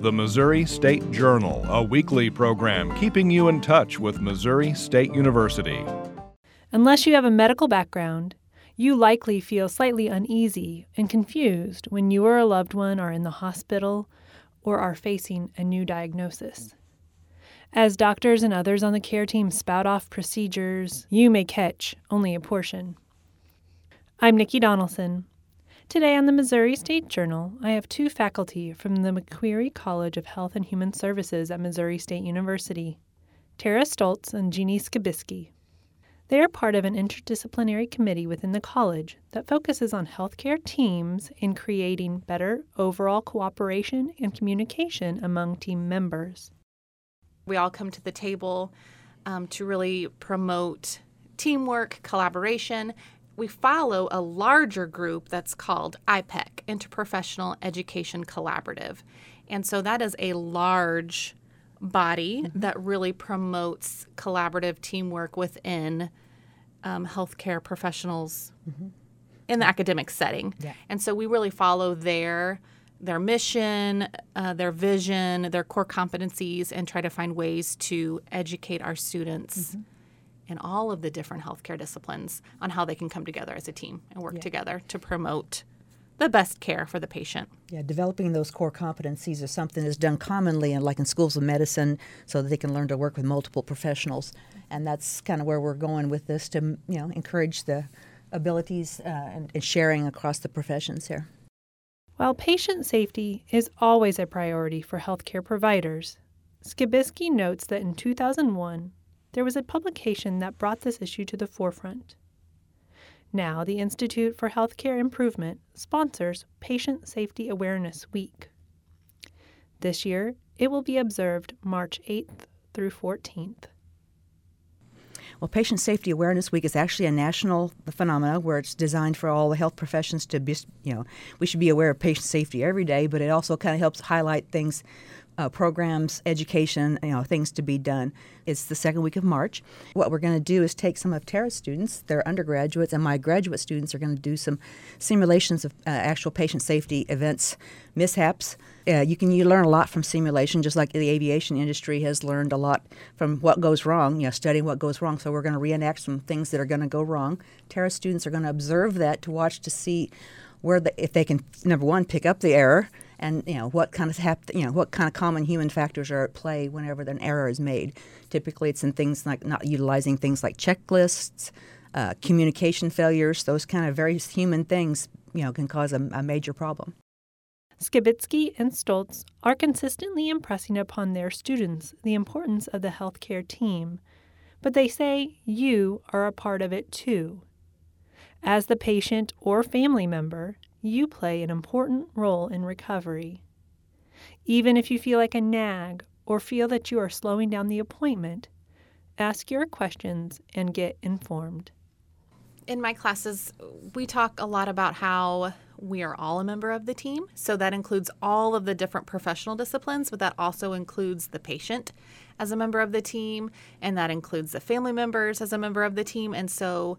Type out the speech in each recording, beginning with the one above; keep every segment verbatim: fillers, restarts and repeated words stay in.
the Missouri State Journal, a weekly program keeping you in touch with Missouri State University. Unless you have a medical background, you likely feel slightly uneasy and confused when you or a loved one are in the hospital or are facing a new diagnosis. As doctors and others on the care team spout off procedures, you may catch only a portion. I'm Nikki Donaldson. Today on the Missouri State Journal, I have two faculty from the McQueary College of Health and Human Services at Missouri State University, Tara Stoltz and Jeannie Skibisky. They are part of an interdisciplinary committee within the college that focuses on healthcare teams in creating better overall cooperation and communication among team members. We all come to the table um, to really promote teamwork, collaboration. We follow a larger group that's called I P E C, Interprofessional Education Collaborative. And so that is a large body mm-hmm. that really promotes collaborative teamwork within um, healthcare professionals mm-hmm. in the academic setting. Yeah. And so we really follow their their mission, uh, their vision, their core competencies, and try to find ways to educate our students mm-hmm. in all of the different healthcare disciplines on how they can come together as a team and work yeah. together to promote the best care for the patient. Yeah, developing those core competencies is something that's done commonly in, like in schools of medicine, so that they can learn to work with multiple professionals. And that's kind of where we're going with this, to you know encourage the abilities uh, and, and sharing across the professions here. While patient safety is always a priority for healthcare providers, Skibisky notes that in two thousand one, there was a publication that brought this issue to the forefront. Now, the Institute for Healthcare Improvement sponsors Patient Safety Awareness Week. This year, it will be observed March eighth through fourteenth. Well, Patient Safety Awareness Week is actually a national phenomenon where it's designed for all the health professions to be, you know, we should be aware of patient safety every day, but it also kind of helps highlight things, uh, programs, education, you know, things to be done. It's the second week of March. What we're going to do is take some of Tara's students, they're undergraduates, and my graduate students are going to do some simulations of uh, actual patient safety events, mishaps. Uh, you can you learn a lot from simulation, just like the aviation industry has learned a lot from what goes wrong, you know, studying what goes wrong. So we're going to reenact some things that are going to go wrong. Tara's students are going to observe that to watch to see where the, if they can, number one, pick up the error, and you know what kind of hap- you know what kind of common human factors are at play whenever an error is made. Typically, it's in things like not utilizing things like checklists, uh, communication failures. Those kind of very human things, you know, can cause a, a major problem. Skibitsky and Stoltz are consistently impressing upon their students the importance of the healthcare team, but they say you are a part of it too. As the patient or family member, you play an important role in recovery. Even if you feel like a nag or feel that you are slowing down the appointment, ask your questions and get informed. In my classes, we talk a lot about how we are all a member of the team. So that includes all of the different professional disciplines, but that also includes the patient as a member of the team, and that includes the family members as a member of the team. And so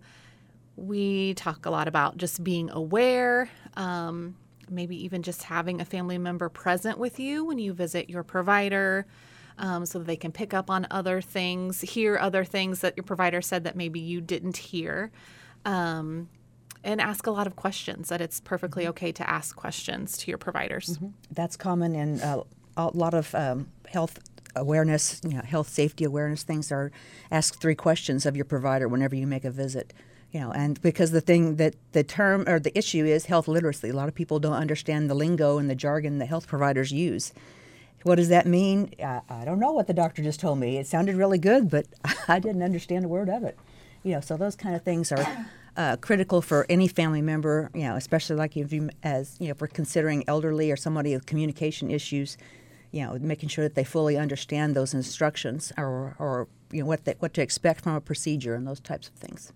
we talk a lot about just being aware, um, maybe even just having a family member present with you when you visit your provider, um, so that they can pick up on other things, hear other things that your provider said that maybe you didn't hear. Um, and ask a lot of questions, that it's perfectly okay to ask questions to your providers. Mm-hmm. That's common in uh, a lot of um, health awareness, you know, health safety awareness things are ask three questions of your provider whenever you make a visit. You know, and because the thing that the term or the issue is health literacy. A lot of people don't understand the lingo and the jargon that health providers use. What does that mean? I, I don't know what the doctor just told me. It sounded really good, but I didn't understand a word of it. You know, so those kind of things are uh, critical for any family member. You know, especially like if you, as you know, if we're considering elderly or somebody with communication issues. You know, making sure that they fully understand those instructions, or, or you know, what they, what to expect from a procedure and those types of things.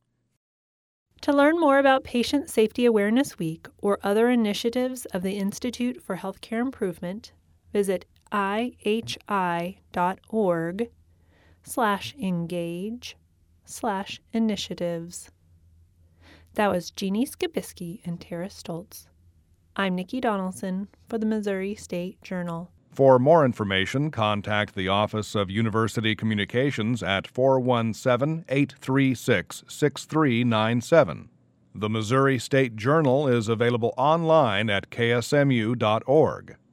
To learn more about Patient Safety Awareness Week or other initiatives of the Institute for Healthcare Improvement, visit ihi.org slash engage slash initiatives. That was Jeannie Skibisky and Tara Stoltz. I'm Nikki Donaldson for the Missouri State Journal. For more information, contact the Office of University Communications at four one seven, eight three six, six three nine seven. The Missouri State Journal is available online at k s m u dot org.